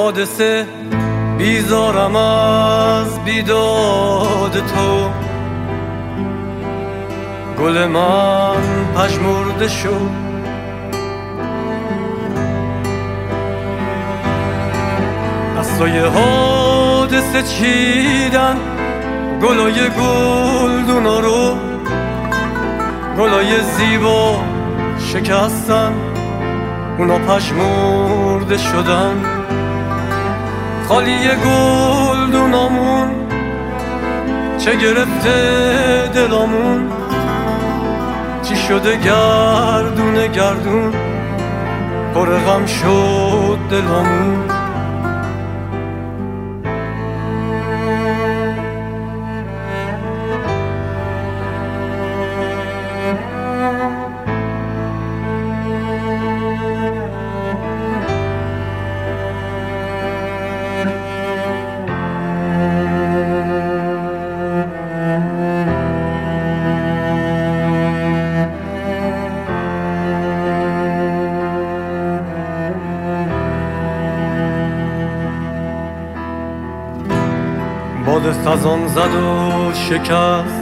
حادثه بیزارم از بیداد تو. گل من پژمرده شد، دستای حادثه چیدن گلای گلدونا رو، گلای زیبا شکستن اونا پژمرده شدن. خالی گلدونامون چه گرفته دلامون، چی شده گردون گردون پر غم شد دلامون. باد خزان زد و شکست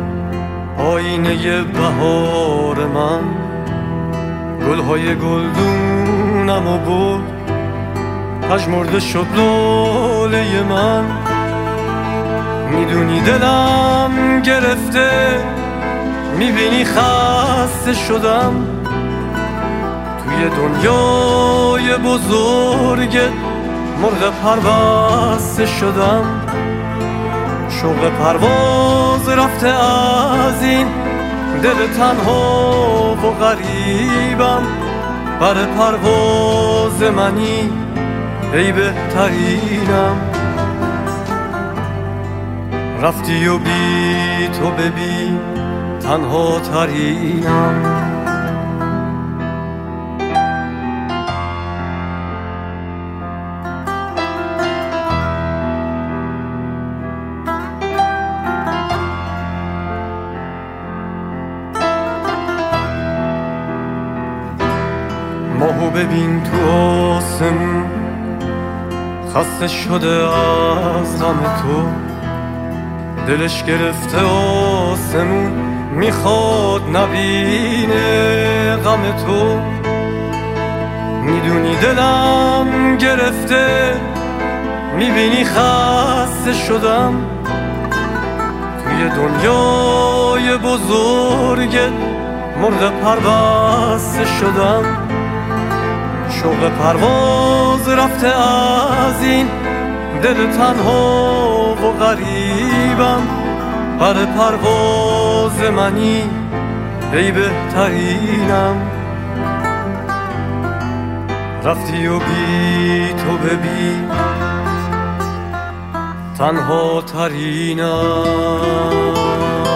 آینه بهار من، گلهای گلدونم و بود پژمرده شد لاله من. میدونی دلم گرفته، میبینی خسته شدم، توی دنیای بزرگت مرغ پربسته شدم. شوق پرواز رفته از این دل تنها و غریبم، بر پرواز منی ای بهترینم. رفتی و بی تو ببین تنها ترینم. ماهو ببین تو آسمون خسته شده از غم تو، دلش گرفته آسمون میخواد نبینه غم تو. میدونی دلم گرفته، میبینی خسته شدم، توی دنیای بزرگت مرغ پربسته شدم. شوق پرواز رفته از این دل تنها و غریبم، بر پرواز منی ای بهترینم. رفتی و بی تو ببین تنها ترینم.